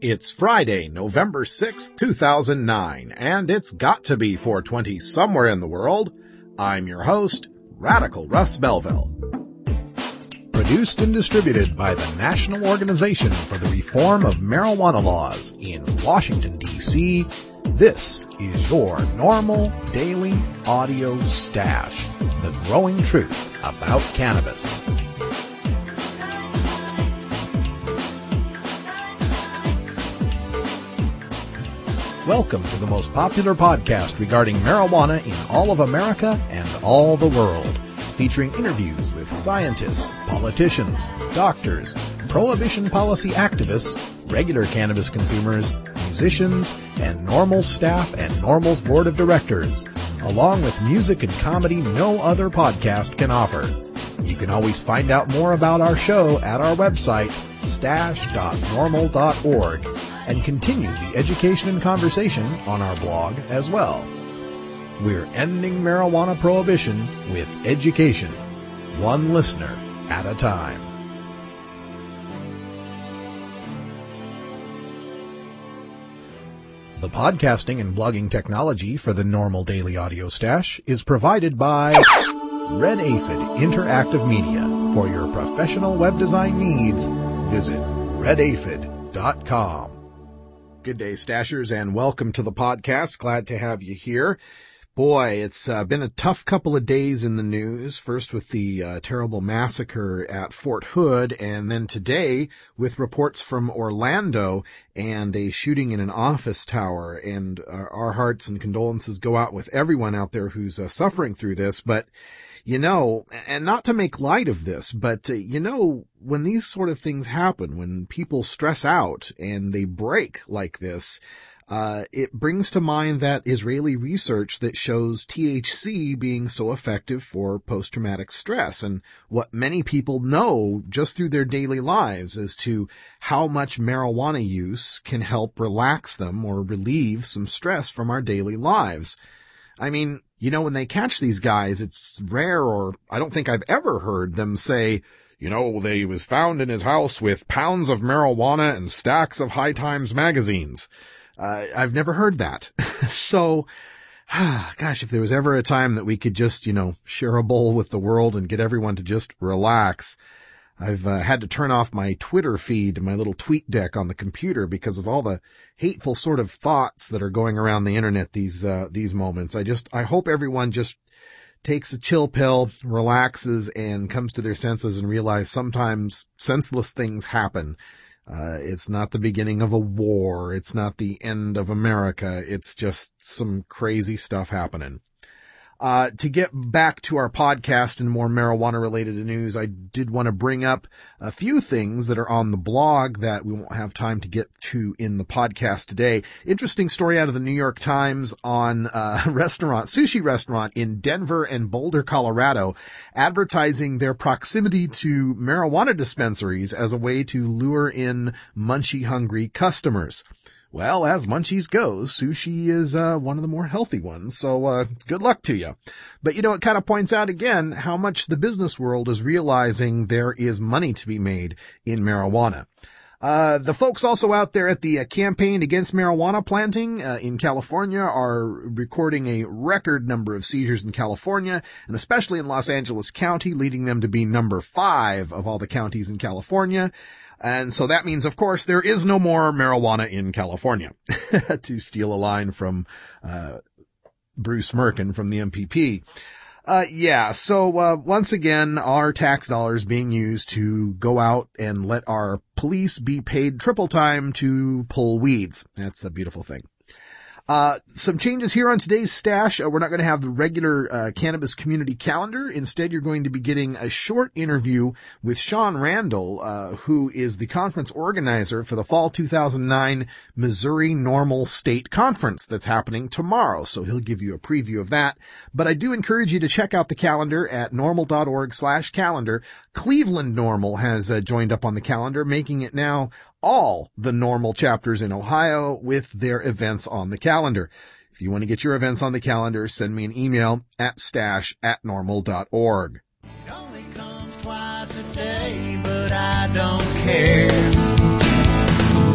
It's Friday, November 6th, 2009, and it's got to be 4:20 somewhere in the world. I'm your host, Radical Russ Belville. Produced and distributed by the National Organization for the Reform of Marijuana Laws in Washington, D.C., this is your normal daily audio stash, the growing truth about cannabis. Welcome to the most popular podcast regarding marijuana in all of America and all the world, featuring interviews with scientists, politicians, doctors, prohibition policy activists, regular cannabis consumers, musicians, and NORML staff and NORML's board of directors, along with music and comedy no other podcast can offer. You can always find out more about our show at our website, stash.norml.org, and continue the education and conversation on our blog as well. We're ending marijuana prohibition with education, one listener at a time. The podcasting and blogging technology for the NORML Daily Audio Stash is provided by Red Aphid Interactive Media. For your professional web design needs, visit redaphid.com. Good day, Stashers, and welcome to the podcast. Glad to have you here. Boy, it's been a tough couple of days in the news, first with the terrible massacre at Fort Hood, and then today with reports from Orlando and a shooting in an office tower. And our hearts and condolences go out with everyone out there who's suffering through this. But, you know, and not to make light of this, but, you know, when these sort of things happen, when people stress out and they break like this, it brings to mind that Israeli research that shows THC being so effective for post-traumatic stress, and what many people know just through their daily lives as to how much marijuana use can help relax them or relieve some stress from our daily lives. I mean, you know, when they catch these guys, it's rare, or I don't think I've ever heard them say, you know, they was found in his house with pounds of marijuana and stacks of High Times magazines. I've never heard that. So, gosh, if there was ever a time that we could just, you know, share a bowl with the world and get everyone to just relax. I've had to turn off my Twitter feed, my little tweet deck on the computer because of all the hateful sort of thoughts that are going around the internet these moments. I hope everyone just takes a chill pill, relaxes, and comes to their senses and realize sometimes senseless things happen. It's not the beginning of a war. It's not the end of America. It's just some crazy stuff happening. To get back to our podcast and more marijuana related news, I did want to bring up a few things that are on the blog that we won't have time to get to in the podcast today. Interesting story out of the New York Times on a sushi restaurant in Denver and Boulder, Colorado, advertising their proximity to marijuana dispensaries as a way to lure in munchy hungry customers. Well, as munchies goes, sushi is one of the more healthy ones, so good luck to you. But, you know, it kind of points out again how much the business world is realizing there is money to be made in marijuana. The folks also out there at the campaign against marijuana planting in California are recording a record number of seizures in California, and especially in Los Angeles County, leading them to be number 5 of all the counties in California. And so that means, of course, there is no more marijuana in California, to steal a line from Bruce Merkin from the MPP. So once again, our tax dollars being used to go out and let our police be paid triple time to pull weeds. That's a beautiful thing. Some changes here on today's stash. We're not going to have the regular cannabis community calendar. Instead, you're going to be getting a short interview with Sean Randall, who is the conference organizer for the fall 2009 Missouri NORML State Conference that's happening tomorrow. So he'll give you a preview of that. But I do encourage you to check out the calendar at norml.org/calendar. Cleveland NORML has joined up on the calendar, making it now all the NORML chapters in Ohio with their events on the calendar. If you want to get your events on the calendar, send me an email at stash@norml.org. It only comes twice a day, but I don't care.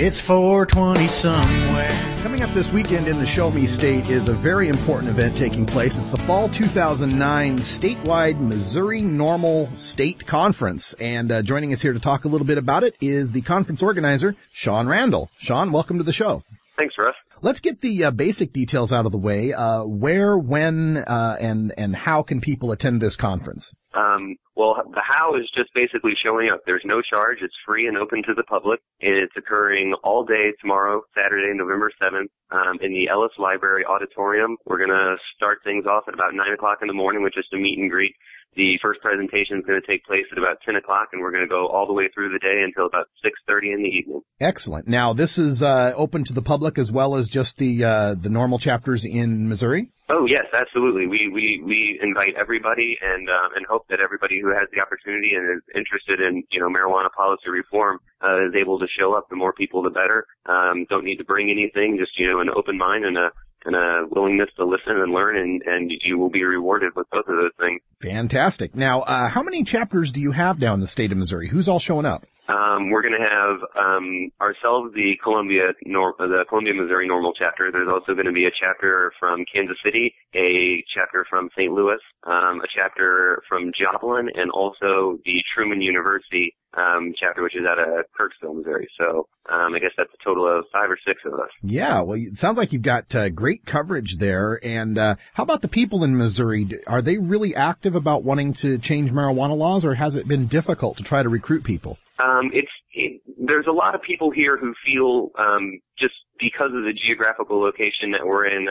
It's 420 somewhere. Coming up this weekend in the Show Me State is a very important event taking place. It's the Fall 2009 statewide Missouri Normal State Conference. And joining us here to talk a little bit about it is the conference organizer, Sean Randall. Sean, welcome to the show. Thanks, Russ. Let's get the basic details out of the way. Where, when, and how can people attend this conference? Well, the how is just basically showing up. There's no charge. It's free and open to the public. And it's occurring all day tomorrow, Saturday, November 7th, in the Ellis Library Auditorium. We're going to start things off at about 9 o'clock in the morning with just a meet and greet. The first presentation is going to take place at about 10 o'clock, and we're going to go all the way through the day until about 6:30 in the evening. Excellent. Now, this is open to the public as well as just the normal chapters in Missouri? Oh, yes, absolutely. We invite everybody and hope that everybody who has the opportunity and is interested in, marijuana policy reform, is able to show up. The more people, the better. Don't need to bring anything, just, an open mind and a willingness to listen and learn, and you will be rewarded with both of those things. Fantastic. Now, how many chapters do you have down in the state of Missouri? Who's all showing up? We're going to have ourselves, the Columbia, Missouri Normal chapter. There's also going to be a chapter from Kansas City, a chapter from St. Louis, a chapter from Joplin, and also the Truman University chapter, which is out of Kirksville, Missouri. So I guess that's a total of 5 or 6 of us. Yeah, well, it sounds like you've got great coverage there. And how about the people in Missouri? Are they really active about wanting to change marijuana laws, or has it been difficult to try to recruit people? There's a lot of people here who feel, just because of the geographical location that we're in,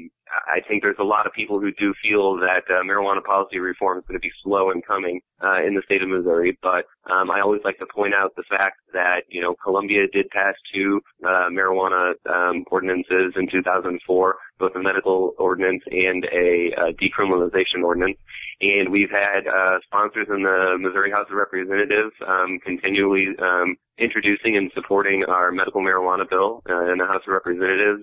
I think there's a lot of people who do feel that marijuana policy reform is going to be slow in coming in the state of Missouri. But I always like to point out the fact that, Columbia did pass 2 marijuana ordinances in 2004, both a medical ordinance and a decriminalization ordinance. And we've had sponsors in the Missouri House of Representatives continually introducing and supporting our medical marijuana bill in the House of Representatives.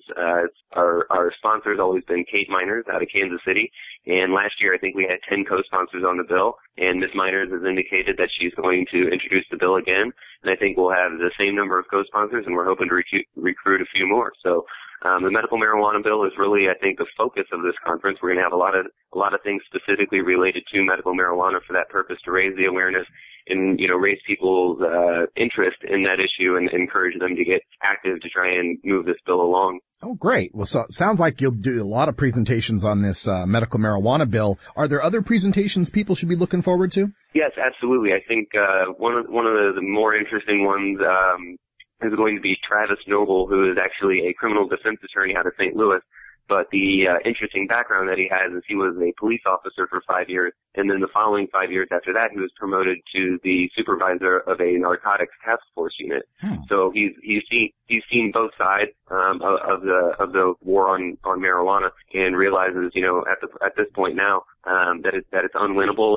Our sponsor's always been Kate Miners out of Kansas City, and last year I think we had 10 co-sponsors on the bill, and Ms. Miners has indicated that she's going to introduce the bill again, and I think we'll have the same number of co-sponsors, and we're hoping to recruit a few more. So the medical marijuana bill is really, I think, the focus of this conference. We're going to have a lot of things specifically related to medical marijuana for that purpose, to raise the awareness and, raise people's interest in that issue and encourage them to get active to try and move this bill along. Oh, great. Well, so it sounds like you'll do a lot of presentations on this medical marijuana bill. Are there other presentations people should be looking forward to? Yes, absolutely. I think one of the more interesting ones is going to be Travis Noble, who is actually a criminal defense attorney out of St. Louis. But the interesting background that he has is he was a police officer for 5 years, and then the following 5 years after that, he was promoted to the supervisor of a narcotics task force unit. So he's seen both sides of the war on marijuana, and realizes, at this point now, that it's unwinnable.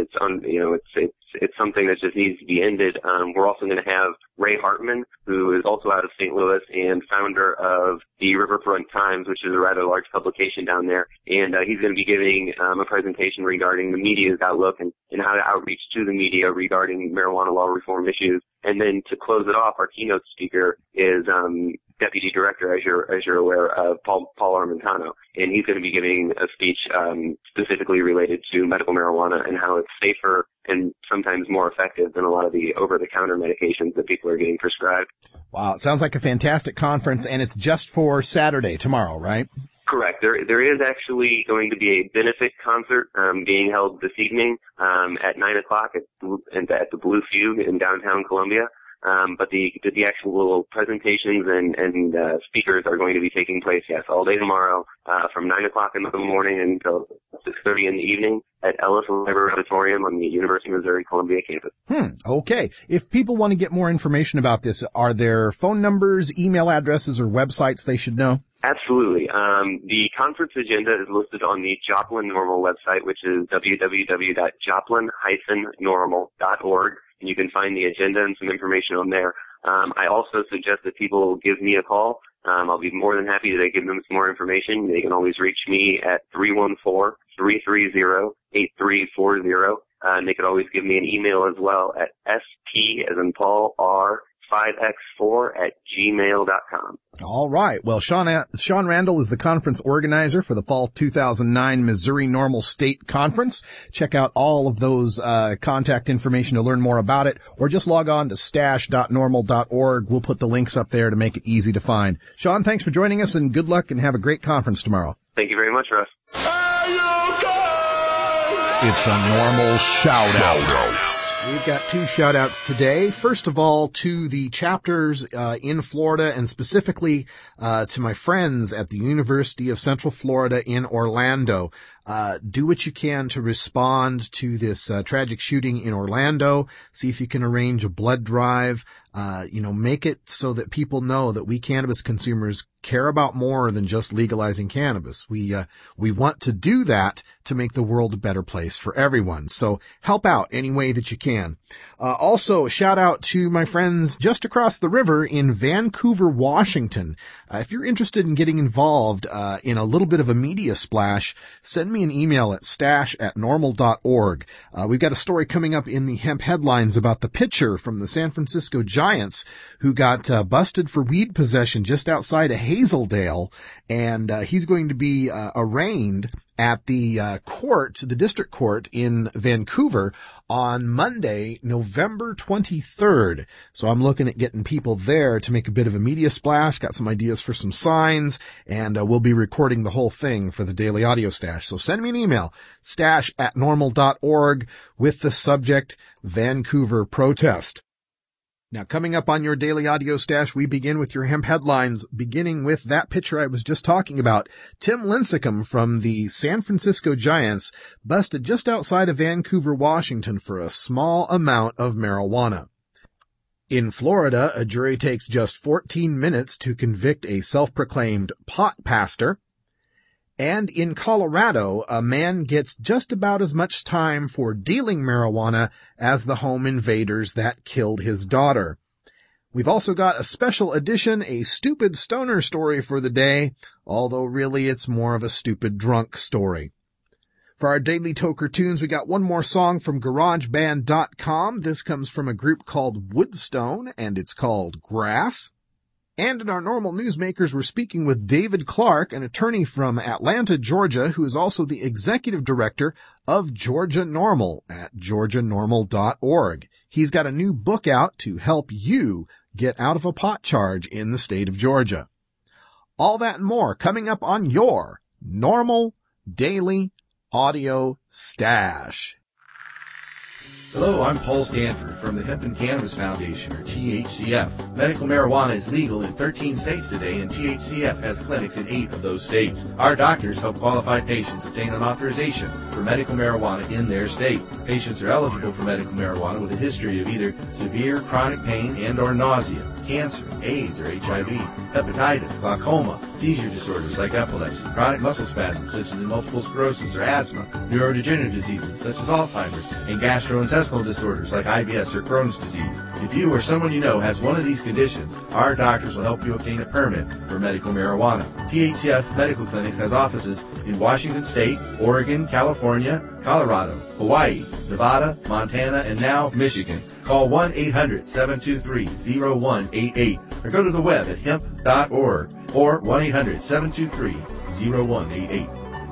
It's something that just needs to be ended. We're also going to have Ray Hartman, who is also out of St. Louis and founder of the Riverfront Times, which is a rather large publication down there. And he's going to be giving a presentation regarding the media's outlook and how to outreach to the media regarding marijuana law reform issues. And then to close it off, our keynote speaker is Deputy Director, as you're aware, of Paul Armentano, and he's going to be giving a speech specifically related to medical marijuana and how it's safer and sometimes more effective than a lot of the over-the-counter medications that people are getting prescribed. Wow, it sounds like a fantastic conference, and it's just for Saturday, tomorrow, right? Correct. There is actually going to be a benefit concert being held this evening at 9 o'clock at the Blue Fugue in downtown Columbia. But the actual presentations and speakers are going to be taking place, yes, all day tomorrow, from 9 o'clock in the morning until 6:30 in the evening at Ellis Library Auditorium on the University of Missouri Columbia campus. Okay. If people want to get more information about this, are there phone numbers, email addresses, or websites they should know? Absolutely. The conference agenda is listed on the Joplin Normal website, which is www.joplin-normal.org. And you can find the agenda and some information on there. I also suggest that people give me a call. I'll be more than happy to give them some more information. They can always reach me at 314-330-8340. And they could always give me an email as well at sp, as in Paul, R, 5x4@gmail.com. All right. Well, Sean Randall is the conference organizer for the Fall 2009 Missouri Normal State Conference. Check out all of those contact information to learn more about it, or just log on to stash.normal.org. We'll put the links up there to make it easy to find. Sean, thanks for joining us, and good luck and have a great conference tomorrow. Thank you very much, Russ. It's a normal shout-out. We've got two shout-outs today. First of all, to the chapters in Florida, and specifically to my friends at the University of Central Florida in Orlando. Do what you can to respond to this tragic shooting in Orlando. See if you can arrange a blood drive. Make it so that people know that we cannabis consumers care about more than just legalizing cannabis. We want to do that to make the world a better place for everyone. So help out any way that you can. Also, a shout out to my friends just across the river in Vancouver, Washington. If you're interested in getting involved in a little bit of a media splash, send me an email at stash@normal.org. We've got a story coming up in the hemp headlines about the pitcher from the San Francisco Giants who got busted for weed possession just outside of Hazeldale, and he's going to be arraigned at the district court in Vancouver on Monday, November 23rd. So I'm looking at getting people there to make a bit of a media splash, got some ideas for some signs, and we'll be recording the whole thing for the Daily Audio Stash. So send me an email, stash@normal.org, with the subject Vancouver protest. Now, coming up on your Daily Audio Stash, we begin with your hemp headlines, beginning with that pitcher I was just talking about. Tim Lincecum from the San Francisco Giants busted just outside of Vancouver, Washington for a small amount of marijuana. In Florida, a jury takes just 14 minutes to convict a self-proclaimed pot pastor. And in Colorado, a man gets just about as much time for dealing marijuana as the home invaders that killed his daughter. We've also got a special edition, a stupid stoner story for the day, although really it's more of a stupid drunk story. For our Daily Toker Tunes, we got one more song from GarageBand.com. This comes from a group called Woodstone, and it's called Grass. And in our normal newsmakers, we're speaking with David Clark, an attorney from Atlanta, Georgia, who is also the executive director of Georgia Normal at georgianormal.org. He's got a new book out to help you get out of a pot charge in the state of Georgia. All that and more coming up on your Normal Daily Audio Stash. Hello, I'm Paul Stanford from the Hemp and Cannabis Foundation, or THCF. Medical marijuana is legal in 13 states today, and THCF has clinics in 8 of those states. Our doctors help qualified patients obtain an authorization for medical marijuana in their state. Patients are eligible for medical marijuana with a history of either severe chronic pain and or nausea, cancer, AIDS or HIV, hepatitis, glaucoma, seizure disorders like epilepsy, chronic muscle spasms such as multiple sclerosis or asthma, neurodegenerative diseases such as Alzheimer's, and gastrointestinal disorders like IBS or Crohn's disease. If you or someone you know has one of these conditions, our doctors will help you obtain a permit for medical marijuana. THCF Medical Clinics has offices in Washington State, Oregon, California, Colorado, Hawaii, Nevada, Montana, and now Michigan. Call 1-800-723-0188 or go to the web at hemp.org or 1-800-723-0188.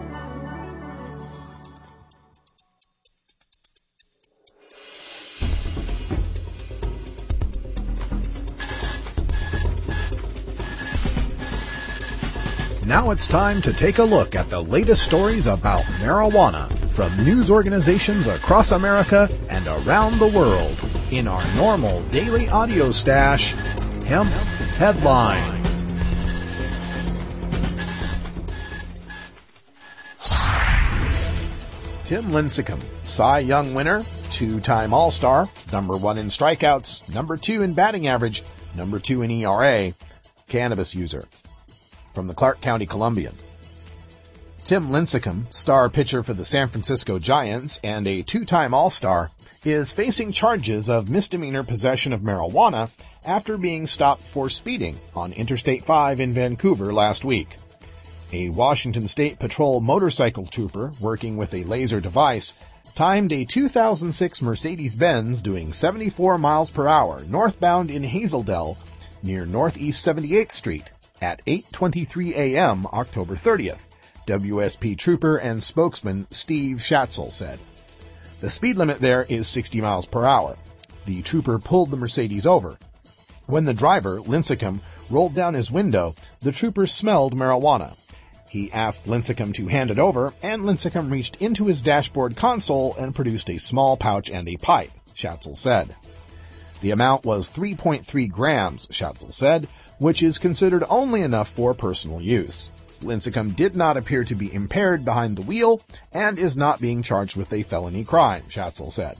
Now it's time to take a look at the latest stories about marijuana from news organizations across America and around the world in our Normal Daily Audio Stash, Hemp Headlines. Tim Lincecum, Cy Young winner, 2-time All-Star, number 1 in strikeouts, number 2 in batting average, number 2 in ERA, cannabis user. From the Clark County Columbian. Tim Lincecum, star pitcher for the San Francisco Giants and a 2-time All-Star, is facing charges of misdemeanor possession of marijuana after being stopped for speeding on Interstate 5 in Vancouver last week. A Washington State Patrol motorcycle trooper working with a laser device timed a 2006 Mercedes-Benz doing 74 miles per hour northbound in Hazeldale near Northeast 78th Street at 8:23 a.m. October 30th, WSP trooper and spokesman Steve Schatzel said. The speed limit there is 60 miles per hour. The trooper pulled the Mercedes over. When the driver, Lincecum, rolled down his window, the trooper smelled marijuana. He asked Lincecum to hand it over, and Lincecum reached into his dashboard console and produced a small pouch and a pipe, Schatzel said. The amount was 3.3 grams, Schatzel said, which is considered only enough for personal use. Lincecum did not appear to be impaired behind the wheel and is not being charged with a felony crime, Schatzel said.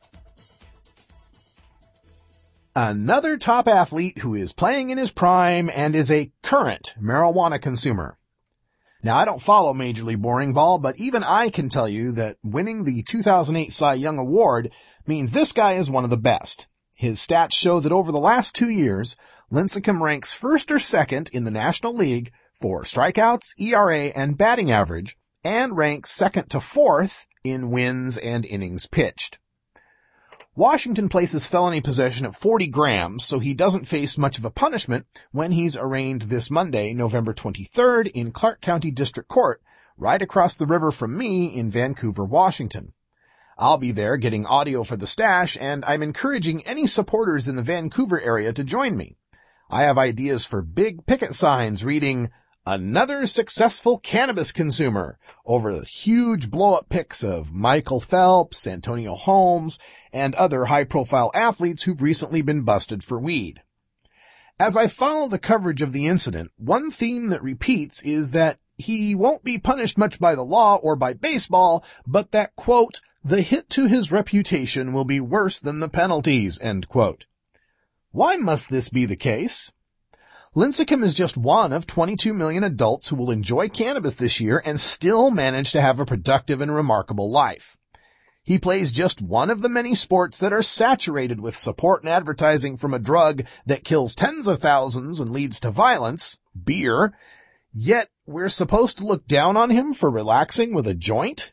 Another top athlete who is playing in his prime and is a current marijuana consumer. Now, I don't follow Major League Boring Ball, but even I can tell you that winning the 2008 Cy Young Award means this guy is one of the best. His stats show that over the last 2 years, Lincecum ranks first or second in the National League for strikeouts, ERA, and batting average, and ranks second to fourth in wins and innings pitched. Washington places felony possession at 40 grams, so he doesn't face much of a punishment when he's arraigned this Monday, November 23rd, in Clark County District Court, right across the river from me in Vancouver, Washington. I'll be there getting audio for the stash, and I'm encouraging any supporters in the Vancouver area to join me. I have ideas for big picket signs reading, "Another successful cannabis consumer," over the huge blow-up pics of Michael Phelps, Antonio Holmes, and other high-profile athletes who've recently been busted for weed. As I follow the coverage of the incident, one theme that repeats is that he won't be punished much by the law or by baseball, but that, quote, "the hit to his reputation will be worse than the penalties," end quote. Why must this be the case? Lincecum is just one of 22 million adults who will enjoy cannabis this year and still manage to have a productive and remarkable life. He plays just one of the many sports that are saturated with support and advertising from a drug that kills tens of thousands and leads to violence, beer, yet we're supposed to look down on him for relaxing with a joint?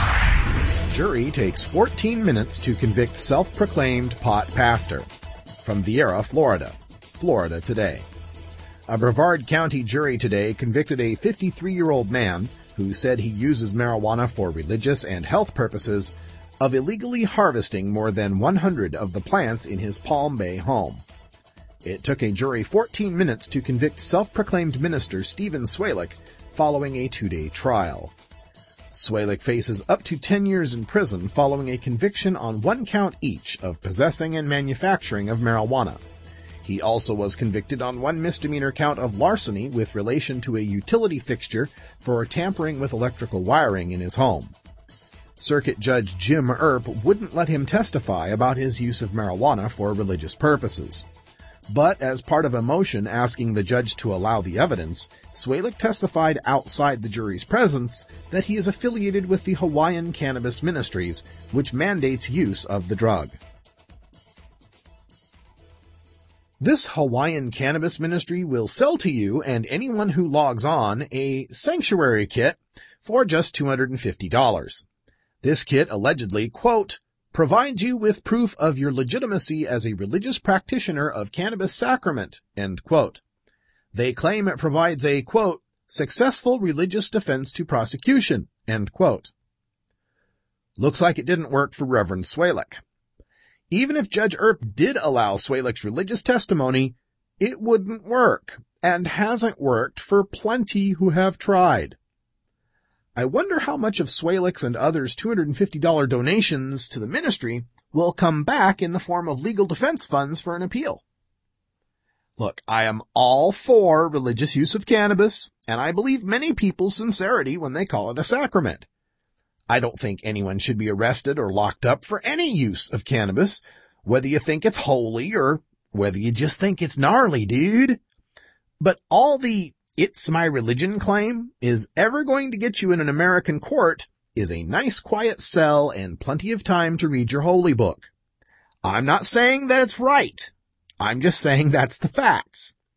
Jury takes 14 minutes to convict self-proclaimed pot pastor. From Viera, Florida. Florida Today. A Brevard County jury today convicted a 53-year-old man who said he uses marijuana for religious and health purposes of illegally harvesting more than 100 of the plants in his Palm Bay home. It took a jury 14 minutes to convict self-proclaimed minister Stephen Swalick following a 2-day trial. Swalick faces up to 10 years in prison following a conviction on 1 count each of possessing and manufacturing of marijuana. He also was convicted on 1 misdemeanor count of larceny with relation to a utility fixture for tampering with electrical wiring in his home. Circuit Judge Jim Earp wouldn't let him testify about his use of marijuana for religious purposes. But as part of a motion asking the judge to allow the evidence, Swalick testified outside the jury's presence that he is affiliated with the Hawaiian Cannabis Ministries, which mandates use of the drug. This Hawaiian Cannabis Ministry will sell to you and anyone who logs on a sanctuary kit for just $250. This kit allegedly, quote, provides you with proof of your legitimacy as a religious practitioner of cannabis sacrament, end quote. They claim it provides a, quote, successful religious defense to prosecution, end quote. Looks like it didn't work for Reverend Swalick. Even if Judge Earp did allow Swalick's religious testimony, it wouldn't work, and hasn't worked for plenty who have tried. I wonder how much of Swalick's and others' $250 donations to the ministry will come back in the form of legal defense funds for an appeal. Look, I am all for religious use of cannabis, and I believe many people's sincerity when they call it a sacrament. I don't think anyone should be arrested or locked up for any use of cannabis, whether you think it's holy or whether you just think it's gnarly, dude. But all the "it's my religion" claim is ever going to get you in an American court is a nice quiet cell and plenty of time to read your holy book. I'm not saying that it's right. I'm just saying that's the facts.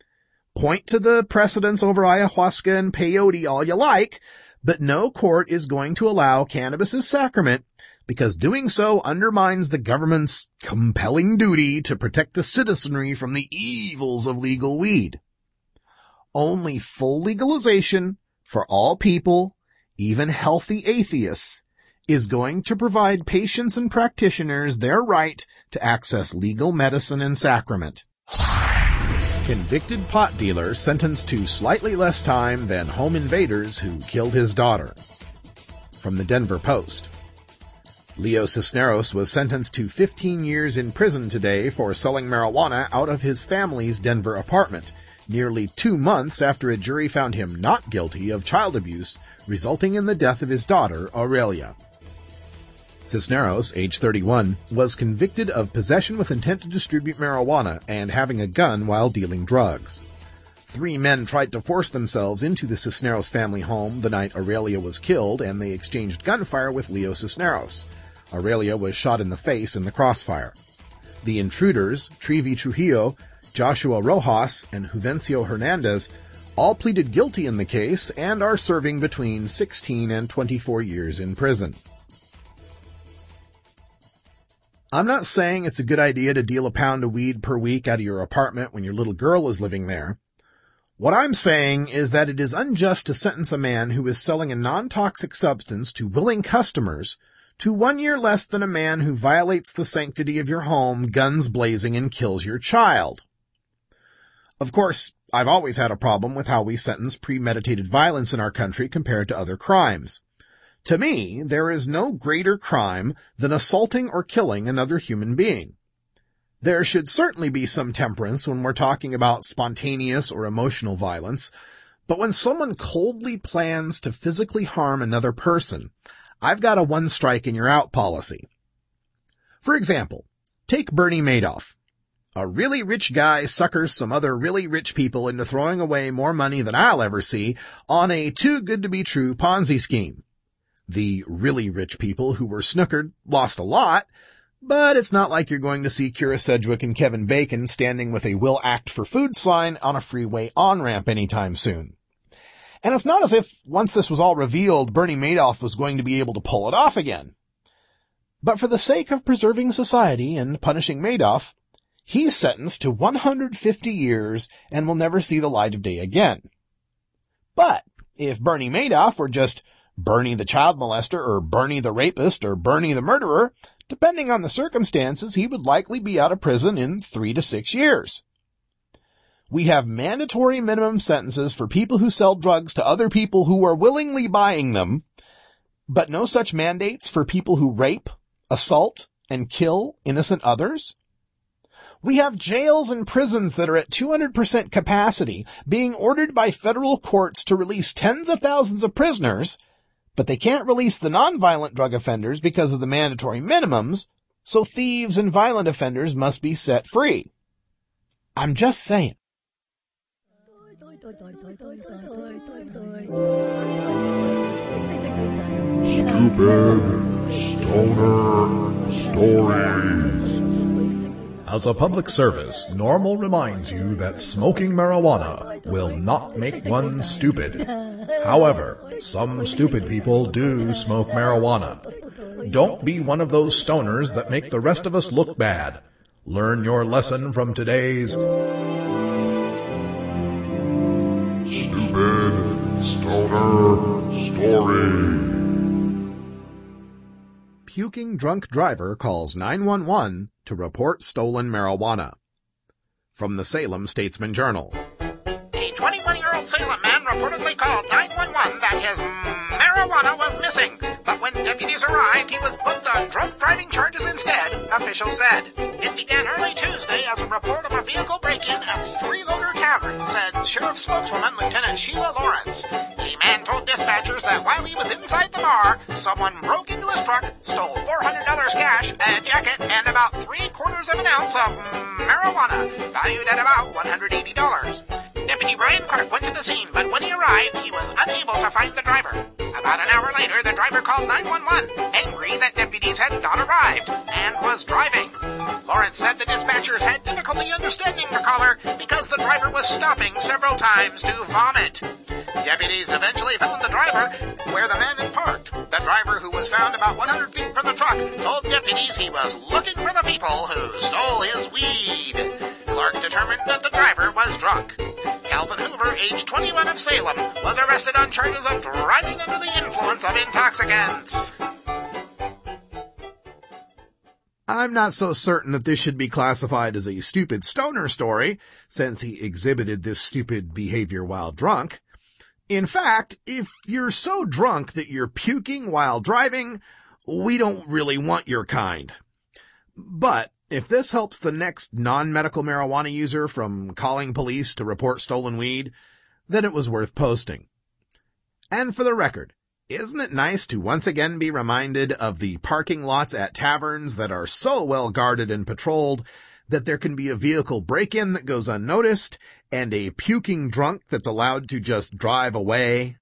Point to the precedents over ayahuasca and peyote all you like, but no court is going to allow cannabis as sacrament because doing so undermines the government's compelling duty to protect the citizenry from the evils of legal weed. Only full legalization for all people, even healthy atheists, is going to provide patients and practitioners their right to access legal medicine and sacrament. Convicted pot dealer sentenced to slightly less time than home invaders who killed his daughter. From the Denver Post. Leo Cisneros was sentenced to 15 years in prison today for selling marijuana out of his family's Denver apartment, nearly 2 months after a jury found him not guilty of child abuse, resulting in the death of his daughter, Aurelia. Cisneros, age 31, was convicted of possession with intent to distribute marijuana and having a gun while dealing drugs. 3 men tried to force themselves into the Cisneros family home the night Aurelia was killed, and they exchanged gunfire with Leo Cisneros. Aurelia was shot in the face in the crossfire. The intruders, Trevi Trujillo, Joshua Rojas, and Juvencio Hernandez, all pleaded guilty in the case and are serving between 16 and 24 years in prison. I'm not saying it's a good idea to deal a pound of weed per week out of your apartment when your little girl is living there. What I'm saying is that it is unjust to sentence a man who is selling a non-toxic substance to willing customers to 1 year less than a man who violates the sanctity of your home, guns blazing, and kills your child. Of course, I've always had a problem with how we sentence premeditated violence in our country compared to other crimes. To me, there is no greater crime than assaulting or killing another human being. There should certainly be some temperance when we're talking about spontaneous or emotional violence, but when someone coldly plans to physically harm another person, I've got a one-strike-and-you're-out policy. For example, take Bernie Madoff. A really rich guy suckers some other really rich people into throwing away more money than I'll ever see on a too-good-to-be-true Ponzi scheme. The really rich people who were snookered lost a lot, but it's not like you're going to see Kira Sedgwick and Kevin Bacon standing with a "Will Act for Food" sign on a freeway on-ramp anytime soon. And it's not as if, once this was all revealed, Bernie Madoff was going to be able to pull it off again. But for the sake of preserving society and punishing Madoff, he's sentenced to 150 years and will never see the light of day again. But if Bernie Madoff were just Bernie the child molester, or Bernie the rapist, or Bernie the murderer, depending on the circumstances, he would likely be out of prison in 3 to 6 years. We have mandatory minimum sentences for people who sell drugs to other people who are willingly buying them, but no such mandates for people who rape, assault, and kill innocent others. We have jails and prisons that are at 200% capacity, being ordered by federal courts to release tens of thousands of prisoners, but they can't release the nonviolent drug offenders because of the mandatory minimums, so thieves and violent offenders must be set free. I'm just saying. Stupid Stoner Stories. As a public service, Normal reminds you that smoking marijuana will not make one stupid. However, some stupid people do smoke marijuana. Don't be one of those stoners that make the rest of us look bad. Learn your lesson from today's Stupid Stoner Story. Puking drunk driver calls 911 to report stolen marijuana. From the Salem Statesman Journal. A 21-year-old Salem man reportedly called 911 that his marijuana was missing. But when deputies arrived, he was booked on drunk driving charges instead, officials said. It began early Tuesday as a report of a vehicle break-in at the Freeloader Tavern, said Sheriff spokeswoman Lieutenant Sheila Lawrence. The man told dispatchers that while he was inside the bar, someone broke into his truck, stole $400 cash, a jacket, and about 3/4 of an ounce of marijuana, valued at about $180. Deputy Brian Clark went to the scene, but when he arrived, he was unable to find the driver. About an hour later, the driver called 911, angry that deputies had not arrived, and was driving. Lawrence said the dispatchers had difficulty understanding the caller because the driver was stopping several times to vomit. Deputies eventually found the driver where the man had parked. The driver, who was found about 100 feet from the truck, told deputies he was looking for the people who stole his weed. Clark determined that the driver was drunk. Calvin Hoover, age 21 of Salem, was arrested on charges of driving under the influence of intoxicants. I'm not so certain that this should be classified as a stupid stoner story, since he exhibited this stupid behavior while drunk. In fact, if you're so drunk that you're puking while driving, we don't really want your kind. But if this helps the next non-medical marijuana user from calling police to report stolen weed, then it was worth posting. And for the record, isn't it nice to once again be reminded of the parking lots at taverns that are so well guarded and patrolled that there can be a vehicle break-in that goes unnoticed and a puking drunk that's allowed to just drive away?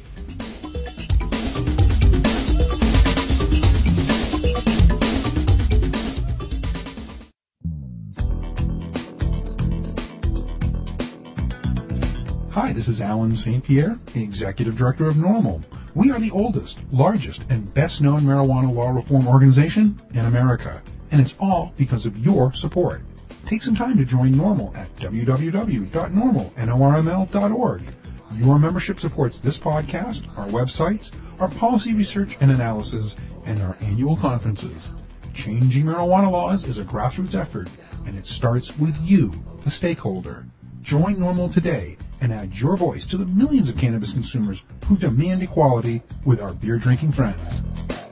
Hi, this is Alan St. Pierre, the Executive Director of NORML. We are the oldest, largest, and best-known marijuana law reform organization in America, and it's all because of your support. Take some time to join NORML at www.norml.org. Your membership supports this podcast, our websites, our policy research and analysis, and our annual conferences. Changing marijuana laws is a grassroots effort, and it starts with you, the stakeholder. Join NORML today and add your voice to the millions of cannabis consumers who demand equality with our beer-drinking friends.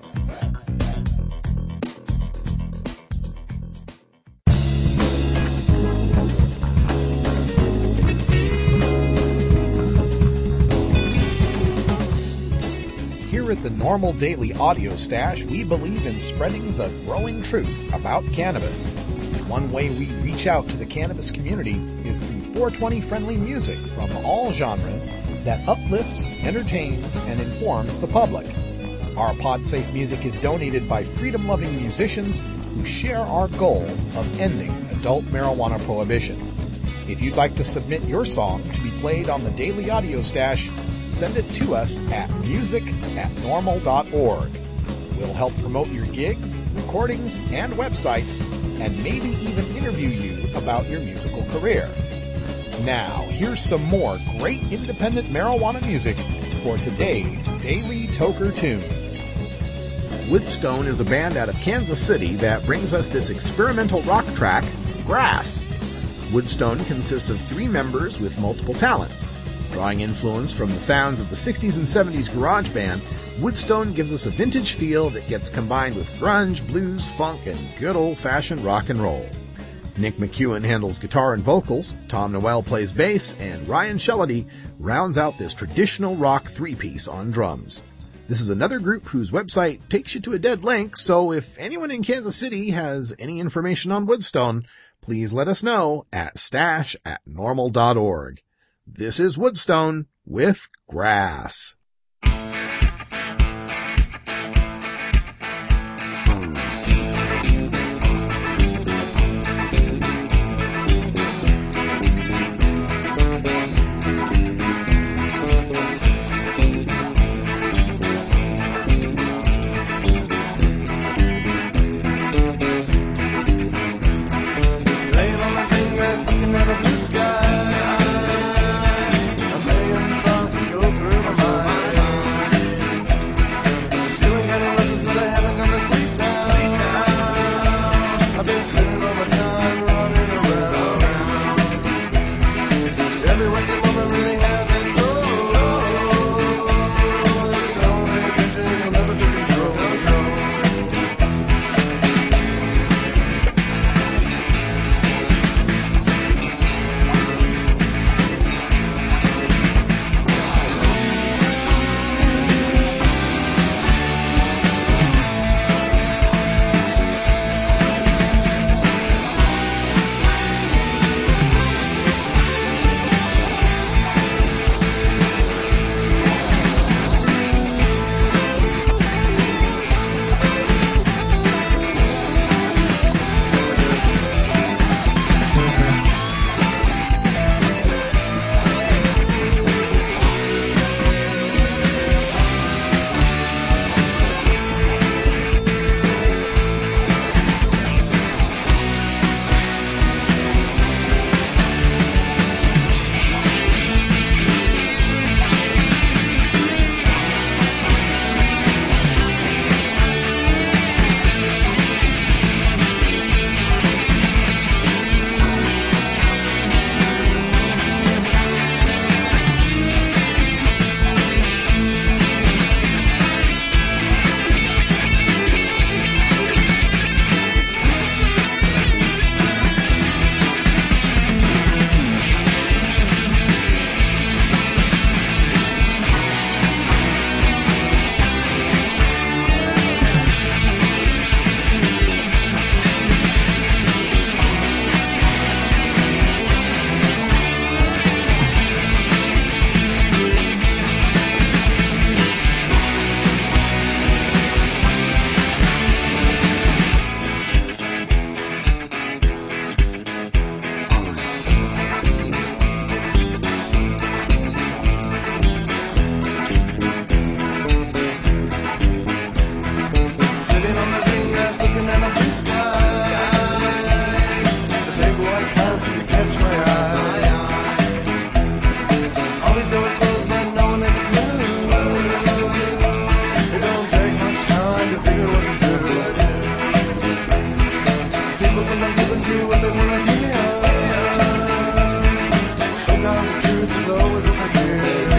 Here at the NORML Daily Audio Stash, we believe in spreading the growing truth about cannabis. One way we reach out to the cannabis community is through 420-friendly music from all genres that uplifts, entertains, and informs the public. Our PodSafe music is donated by freedom-loving musicians who share our goal of ending adult marijuana prohibition. If you'd like to submit your song to be played on the Daily Audio Stash, send it to us at music@norml.org. We'll help promote your gigs, recordings, and websites, and maybe even interview you about your musical career. Now, here's some more great independent marijuana music for today's Daily Toker Tunes. Woodstone is a band out of Kansas City that brings us this experimental rock track, Grass. Woodstone consists of 3 members with multiple talents. Drawing influence from the sounds of the 60s and 70s garage band, Woodstone gives us a vintage feel that gets combined with grunge, blues, funk, and good old-fashioned rock and roll. Nick McEwen handles guitar and vocals, Tom Noel plays bass, and Ryan Shellady rounds out this traditional rock 3-piece on drums. This is another group whose website takes you to a dead link, so if anyone in Kansas City has any information on Woodstone, please let us know at stash@norml.org. This is Woodstone with Grass. Sometimes the truth is always what they fear.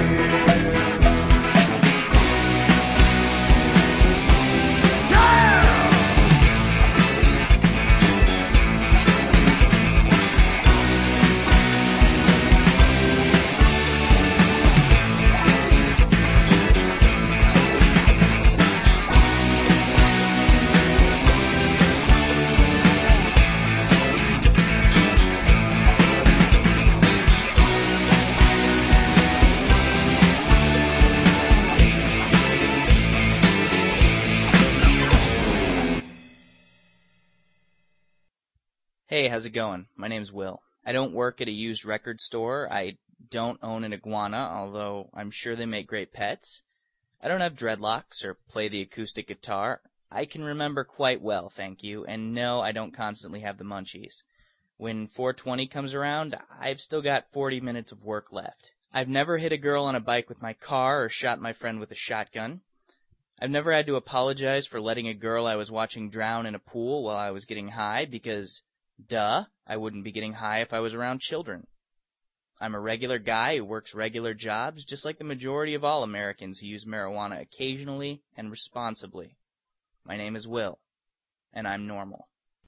Hey, how's it going? My name's Will. I don't work at a used record store. I don't own an iguana, although I'm sure they make great pets. I don't have dreadlocks or play the acoustic guitar. I can remember quite well, thank you, and no, I don't constantly have the munchies. When 420 comes around, I've still got 40 minutes of work left. I've never hit a girl on a bike with my car or shot my friend with a shotgun. I've never had to apologize for letting a girl I was watching drown in a pool while I was getting high because, duh, I wouldn't be getting high if I was around children. I'm a regular guy who works regular jobs, just like the majority of all Americans who use marijuana occasionally and responsibly. My name is Will, and I'm normal.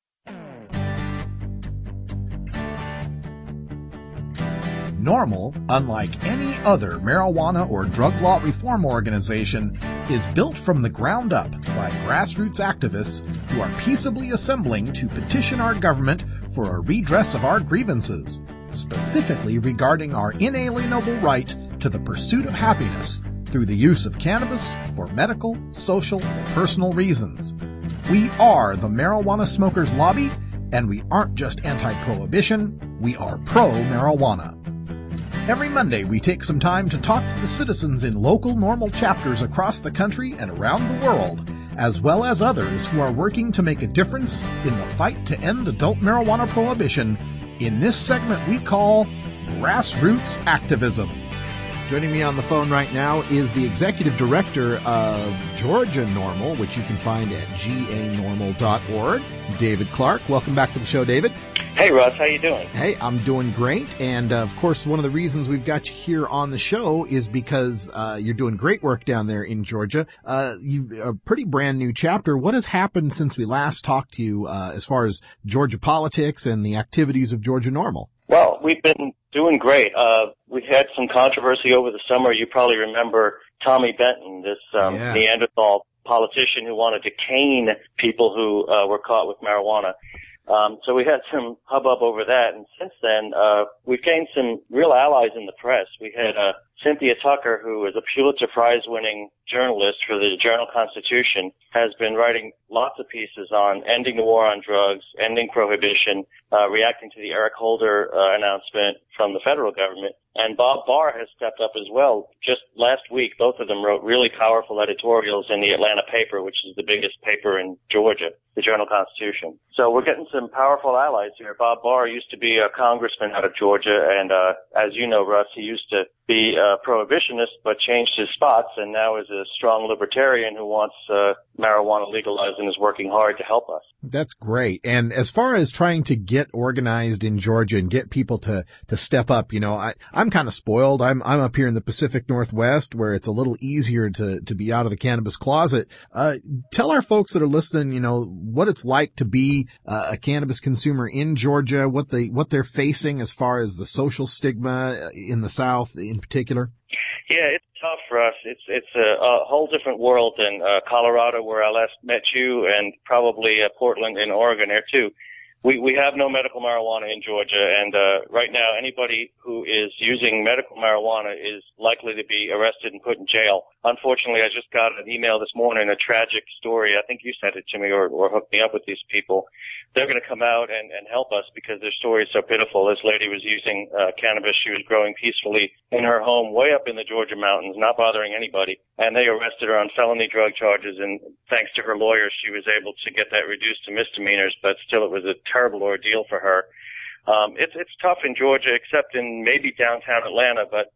NORML, unlike any other marijuana or drug law reform organization, is built from the ground up by grassroots activists who are peaceably assembling to petition our government for a redress of our grievances, specifically regarding our inalienable right to the pursuit of happiness through the use of cannabis for medical, social, and personal reasons. We are the Marijuana Smokers Lobby, and we aren't just anti-prohibition, we are pro-marijuana. Every Monday, we take some time to talk to the citizens in local NORML chapters across the country and around the world, as well as others who are working to make a difference in the fight to end adult marijuana prohibition in this segment we call Grassroots Activism. Joining me on the phone right now is the executive director of Georgia NORML, which you can find at ganormal.org, David Clark. Welcome back to the show, David. Hey, Russ. How you doing? Hey, I'm doing great. And, of course, one of the reasons we've got you here on the show is because you're doing great work down there in Georgia. You've a pretty brand new chapter. What has happened since we last talked to you as far as Georgia politics and the activities of Georgia NORML? Well, we've been doing great. We had some controversy over the summer. You probably remember Tommy Benton, this Neanderthal politician who wanted to cane people who were caught with marijuana. So we had some hubbub over that, and since then, we've gained some real allies in the press. We had Cynthia Tucker, who is a Pulitzer Prize-winning journalist for the Journal-Constitution, has been writing lots of pieces on ending the war on drugs, ending prohibition, reacting to the Eric Holder announcement from the federal government. And Bob Barr has stepped up as well. Just last week, both of them wrote really powerful editorials in the Atlanta paper, which is the biggest paper in Georgia, the Journal-Constitution. So we're getting some powerful allies here. Bob Barr used to be a congressman out of Georgia, and as you know, Russ, he used to be a prohibitionist but changed his spots and now is a strong libertarian who wants marijuana legalized and is working hard to help us. That's great. And as far as trying to get organized in Georgia and get people to step up, you know, I'm kind of spoiled. I'm up here in the Pacific Northwest where it's a little easier to be out of the cannabis closet. Tell our folks that are listening, you know, what it's like to be a cannabis consumer in Georgia, what they're facing as far as the social stigma in the South in particular. Yeah, it's tough for us. It's a whole different world than Colorado, where I last met you, and probably Portland and Oregon there too. We have no medical marijuana in Georgia, and right now anybody who is using medical marijuana is likely to be arrested and put in jail. Unfortunately, I just got an email this morning, a tragic story. I think you sent it to me or hooked me up with these people. They're going to come out and help us because their story is so pitiful. This lady was using cannabis. She was growing peacefully in her home way up in the Georgia mountains, not bothering anybody. And they arrested her on felony drug charges. And thanks to her lawyers, she was able to get that reduced to misdemeanors. But still, it was a terrible ordeal for her. It's tough in Georgia, except in maybe downtown Atlanta, but,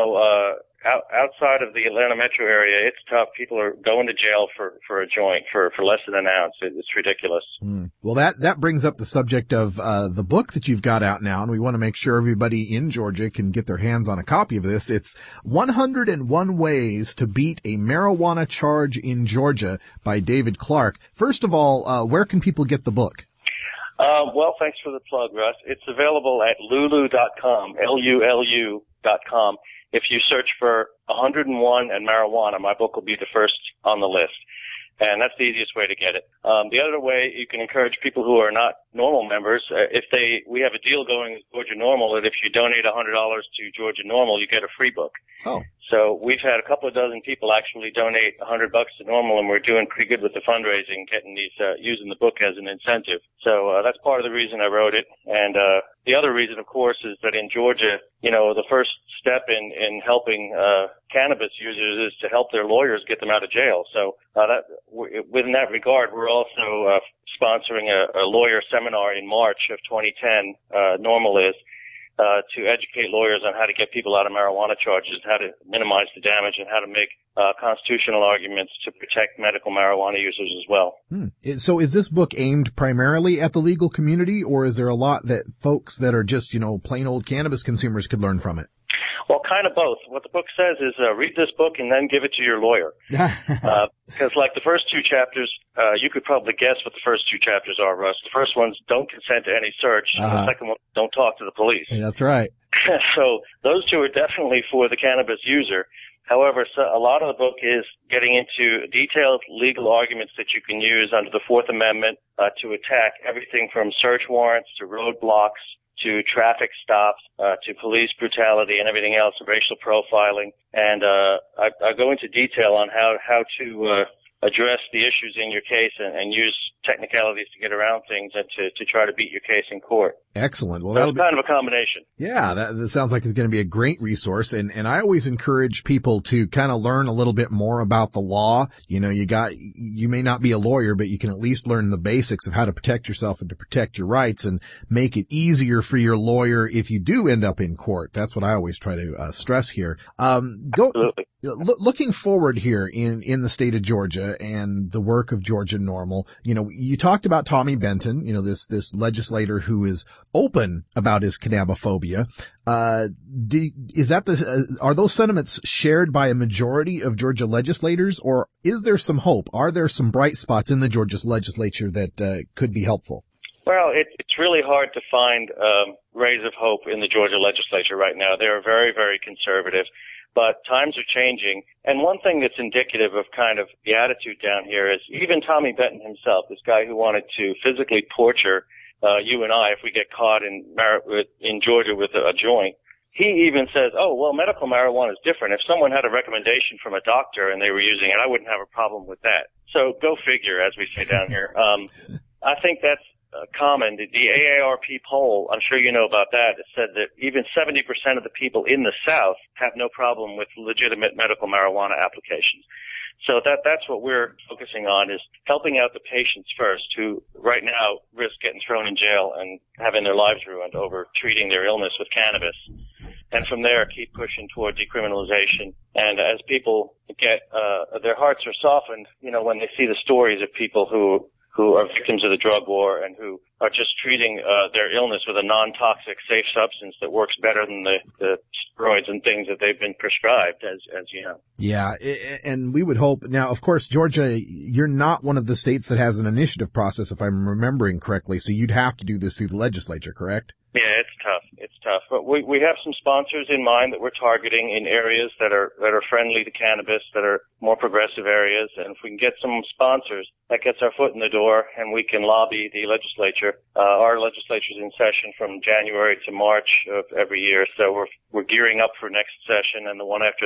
outside of the Atlanta metro area, it's tough. People are going to jail for a joint for less than an ounce. It's ridiculous. Well, that brings up the subject of the book that you've got out now, and we want to make sure everybody in Georgia can get their hands on a copy of this. It's 101 Ways to Beat a Marijuana Charge in Georgia by David Clark. First of all, where can people get the book? Well, thanks for the plug, Russ. It's available at lulu.com, LULU.com. If you search for 101 and marijuana, my book will be the first on the list. And that's the easiest way to get it. The other way, you can encourage people who are not normal members. We have a deal going with Georgia Normal that if you donate $100 to Georgia Normal, you get a free book. Oh. So we've had a couple of dozen people actually donate $100 to Normal, and we're doing pretty good with the fundraising, getting these, using the book as an incentive. So, that's part of the reason I wrote it. And, the other reason, of course, is that in Georgia, the first step in helping, cannabis users is to help their lawyers get them out of jail. So, within that regard, we're also, sponsoring a lawyer seminar in March of 2010, Normal is, to educate lawyers on how to get people out of marijuana charges, how to minimize the damage, and how to make constitutional arguments to protect medical marijuana users as well. So is this book aimed primarily at the legal community, or is there a lot that folks that are just, plain old cannabis consumers could learn from it? Well, kind of both. What the book says is read this book and then give it to your lawyer. Because like the first two chapters, you could probably guess what the first two chapters are, Russ. The first one's don't consent to any search. And the second one, don't talk to the police. Yeah, that's right. So those two are definitely for the cannabis user. However, a lot of the book is getting into detailed legal arguments that you can use under the Fourth Amendment to attack everything from search warrants to roadblocks to traffic stops, to police brutality and everything else, racial profiling. And I go into detail on how to address the issues in your case and use technicalities to get around things and to try to beat your case in court. Excellent. Well, that's kind of a combination. Yeah, that sounds like it's going to be a great resource. And I always encourage people to kind of learn a little bit more about the law. You may not be a lawyer, but you can at least learn the basics of how to protect yourself and to protect your rights and make it easier for your lawyer if you do end up in court. That's what I always try to stress here. Absolutely. Looking forward here in the state of Georgia and the work of Georgia Normal, you talked about Tommy Benton, this legislator who is open about his cannabiphobia. Are those sentiments shared by a majority of Georgia legislators, or is there some hope? Are there some bright spots in the Georgia legislature that could be helpful? Well, it's really hard to find rays of hope in the Georgia legislature right now. They're very, very conservative. But times are changing. And one thing that's indicative of kind of the attitude down here is even Tommy Benton himself, this guy who wanted to physically torture you and I if we get caught in Georgia with a joint. He even says, oh, well, medical marijuana is different. If someone had a recommendation from a doctor and they were using it, I wouldn't have a problem with that. So go figure, as we say down here. I think that's common. The AARP poll, I'm sure you know about that, it said that even 70% of the people in the South have no problem with legitimate medical marijuana applications. So that's what we're focusing on, is helping out the patients first, who right now risk getting thrown in jail and having their lives ruined over treating their illness with cannabis. And from there, keep pushing toward decriminalization. And as people get, their hearts are softened, when they see the stories of people who are victims of the drug war and who are just treating their illness with a non-toxic, safe substance that works better than the steroids and things that they've been prescribed, as you know. Yeah, and we would hope. Now, of course, Georgia, you're not one of the states that has an initiative process, if I'm remembering correctly, so you'd have to do this through the legislature, correct? Yeah, it's tough. It's tough. But we have some sponsors in mind that we're targeting in areas that are friendly to cannabis, that are more progressive areas. And if we can get some sponsors, that gets our foot in the door and we can lobby the legislature. Our legislature's in session from January to March of every year. So we're gearing up for next session and the one after that.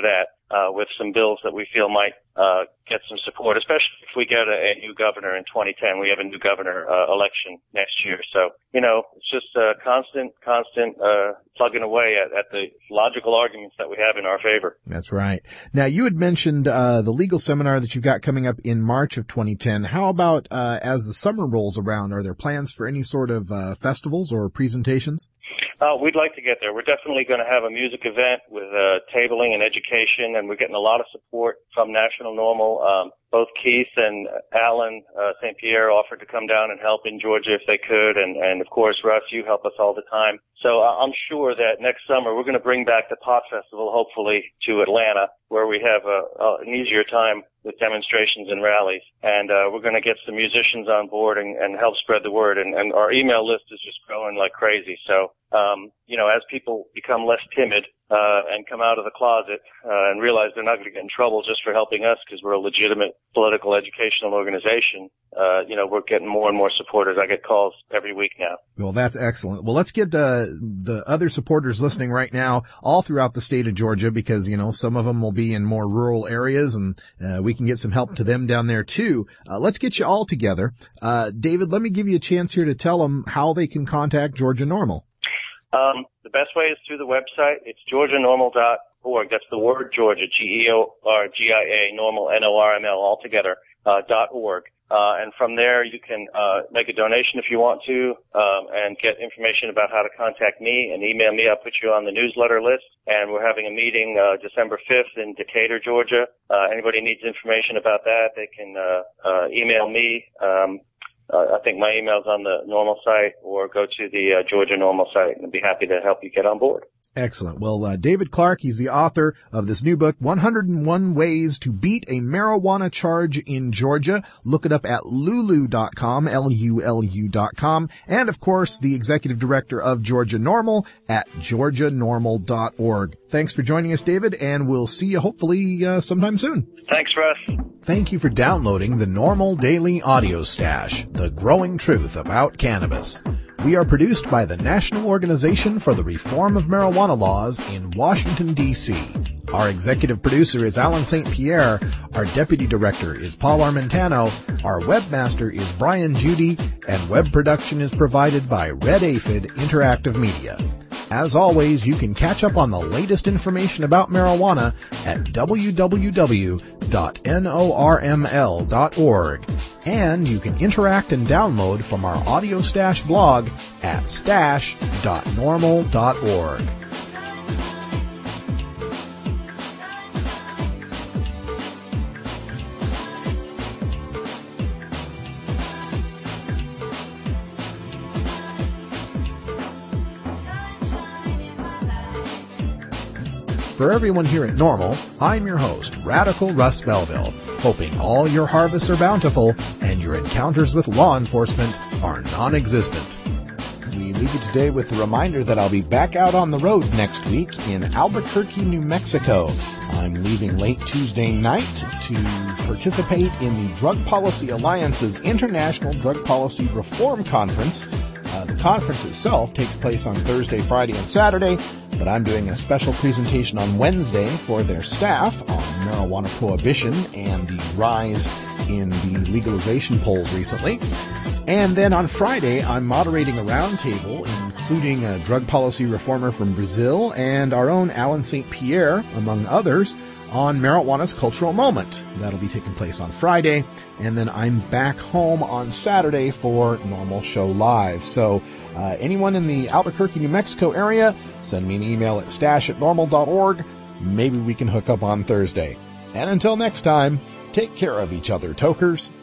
with some bills that we feel might get some support, especially if we get a new governor in 2010. We have a new governor election next year. So, it's just constant plugging away at the logical arguments that we have in our favor. That's right. Now, you had mentioned the legal seminar that you've got coming up in March of 2010. How about as the summer rolls around, are there plans for any sort of festivals or presentations? We'd like to get there. We're definitely going to have a music event with tabling and education, and we're getting a lot of support from National Normal. Both Keith and Alan St. Pierre offered to come down and help in Georgia if they could, and of course, Russ, you help us all the time. So I'm sure that next summer we're going to bring back the Pot Festival, hopefully, to Atlanta, where we have an easier time with demonstrations and rallies. And we're going to get some musicians on board and help spread the word. And our email list is just growing like crazy. So, as people become less timid and come out of the closet and realize they're not going to get in trouble just for helping us because we're a legitimate political educational organization, we're getting more and more supporters. I get calls every week now. Well, that's excellent. Well, let's get the other supporters listening right now all throughout the state of Georgia, because, some of them will be in more rural areas, and we can get some help to them down there too. Let's get you all together. David, let me give you a chance here to tell them how they can contact Georgia Normal. The best way is through the website. It's georgianormal.org. That's the word Georgia, Georgia, normal, NORML, all together, .org. And from there, you can make a donation if you want to, and get information about how to contact me and email me. I'll put you on the newsletter list. And we're having a meeting December 5th in Decatur, Georgia. Anybody needs information about that, they can email me. I think my email's on the Normal site, or go to the Georgia Normal site, and I'd be happy to help you get on board. Excellent. Well, David Clark, he's the author of this new book, 101 Ways to Beat a Marijuana Charge in Georgia. Look it up at lulu.com, LULU.com, and of course, the executive director of Georgia Normal at georgianormal.org. Thanks for joining us, David, and we'll see you hopefully sometime soon. Thanks, Russ. Thank you for downloading the Normal Daily Audio Stash, the growing truth about cannabis. We are produced by the National Organization for the Reform of Marijuana Laws in Washington, D.C. Our executive producer is Alan St. Pierre. Our deputy director is Paul Armentano. Our webmaster is Brian Judy. And web production is provided by Red Aphid Interactive Media. As always, you can catch up on the latest information about marijuana at www.norml.org. And you can interact and download from our Audio Stash blog at stash.normal.org. For everyone here at Normal, I'm your host, Radical Russ Belville, hoping all your harvests are bountiful and your encounters with law enforcement are non-existent. We leave you today with the reminder that I'll be back out on the road next week in Albuquerque, New Mexico. I'm leaving late Tuesday night to participate in the Drug Policy Alliance's International Drug Policy Reform Conference. The conference itself takes place on Thursday, Friday, and Saturday, but I'm doing a special presentation on Wednesday for their staff on marijuana prohibition and the rise in the legalization polls recently. And then on Friday, I'm moderating a roundtable, including a drug policy reformer from Brazil and our own Alan St. Pierre, among others, on marijuana's cultural moment. That'll be taking place on Friday, and then I'm back home on Saturday for Normal Show Live. So anyone in the Albuquerque, New Mexico area, send me an email at stash@normal.org. Maybe we can hook up on Thursday. And until next time, take care of each other, tokers.